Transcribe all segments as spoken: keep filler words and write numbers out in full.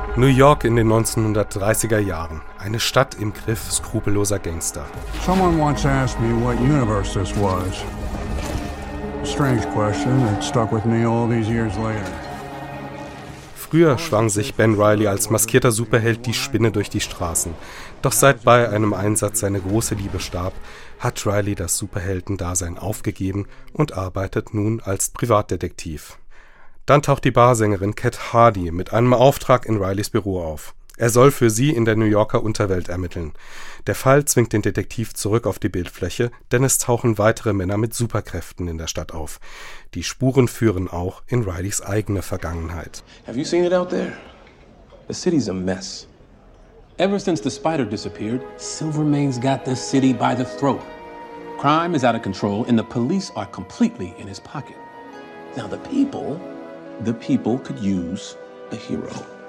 New York in den neunzehnhundertdreißiger Jahren. Eine Stadt im Griff skrupelloser Gangster. Someone once asked me what universe this was. A strange question that stuck with me all these years later. Früher schwang sich Ben Reilly als maskierter Superheld die Spinne durch die Straßen. Doch seit bei einem Einsatz seine große Liebe starb, hat Reilly das Superheldendasein aufgegeben und arbeitet nun als Privatdetektiv. Dann taucht die Barsängerin Cat Hardy mit einem Auftrag in Reillys Büro auf. Er soll für sie in der New Yorker Unterwelt ermitteln. Der Fall zwingt den Detektiv zurück auf die Bildfläche, denn es tauchen weitere Männer mit Superkräften in der Stadt auf. Die Spuren führen auch in Reillys eigene Vergangenheit. Have you seen it out there? The city's a mess. Ever since the spider disappeared, Silvermane's got the city by the throat. Crime is out of control and the police are completely in his pocket. Now the people, the people could use a hero.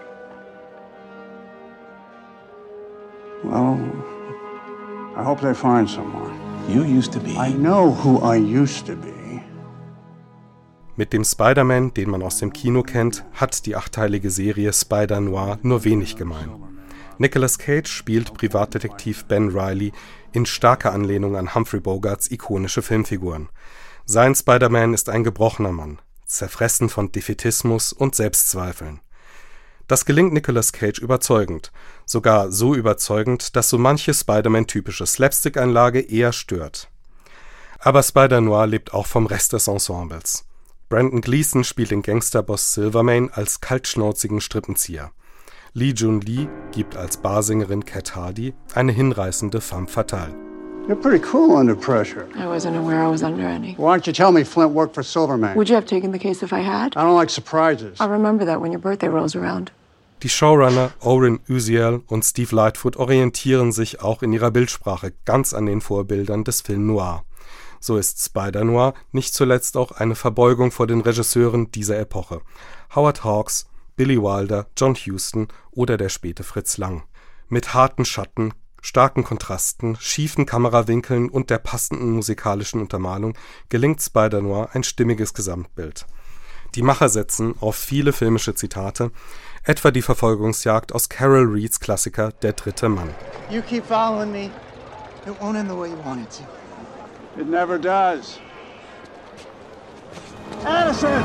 Well, I hope they find someone. You used to be. I know who I used to be. Mit dem Spider-Man, den man aus dem Kino kennt, hat die achteilige Serie Spider-Noir nur wenig gemein. Nicolas Cage spielt Privatdetektiv Ben Reilly in starker Anlehnung an Humphrey Bogarts ikonische Filmfiguren. Sein Spider-Man ist ein gebrochener Mann, zerfressen von Defätismus und Selbstzweifeln. Das gelingt Nicolas Cage überzeugend, sogar so überzeugend, dass so manche Spider-Man-typische Slapstick-Einlage eher stört. Aber Spider-Noir lebt auch vom Rest des Ensembles. Brendan Gleeson spielt den Gangsterboss Silvermane als kaltschnauzigen Strippenzieher. Lee Jun-Lee gibt als Barsängerin Cat Hardy eine hinreißende femme fatale. You're pretty cool under pressure. I wasn't aware I was under any. Why don't you tell me Flint worked for Silvermane? Would you have taken the case if I had? I don't like surprises. I'll remember that when your birthday rolls around. Die Showrunner Oren Uziel und Steve Lightfoot orientieren sich auch in ihrer Bildsprache ganz an den Vorbildern des Film Noir. So ist Spider-Noir nicht zuletzt auch eine Verbeugung vor den Regisseuren dieser Epoche: Howard Hawks, Billy Wilder, John Huston oder der späte Fritz Lang. Mit harten Schatten, starken Kontrasten, schiefen Kamerawinkeln und der passenden musikalischen Untermalung gelingt Spider-Noir ein stimmiges Gesamtbild. Die Macher setzen auf viele filmische Zitate, etwa die Verfolgungsjagd aus Carol Reeds Klassiker Der dritte Mann. You keep following me, it won't end the way you want it to. It never does. Addison!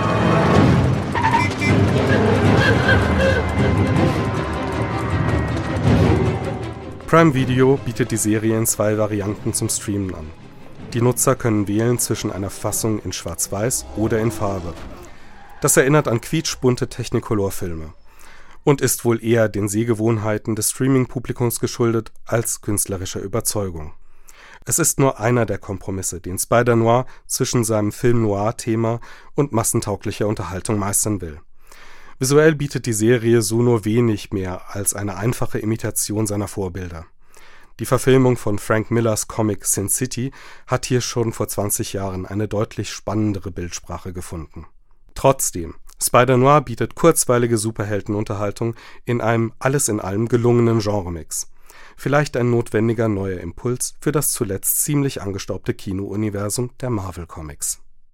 Prime Video bietet die Serie in zwei Varianten zum Streamen an. Die Nutzer können wählen zwischen einer Fassung in Schwarz-Weiß oder in Farbe. Das erinnert an quietschbunte Technicolor-Filme und ist wohl eher den Sehgewohnheiten des Streaming-Publikums geschuldet als künstlerischer Überzeugung. Es ist nur einer der Kompromisse, den Spider-Noir zwischen seinem Film-Noir-Thema und massentauglicher Unterhaltung meistern will. Visuell bietet die Serie so nur wenig mehr als eine einfache Imitation seiner Vorbilder. Die Verfilmung von Frank Millers Comic Sin City hat hier schon vor zwanzig Jahren eine deutlich spannendere Bildsprache gefunden. Trotzdem, Spider-Noir bietet kurzweilige Superheldenunterhaltung in einem alles in allem gelungenen Genremix. Vielleicht ein notwendiger neuer Impuls für das zuletzt ziemlich angestaubte Kino-Universum der Marvel Comics.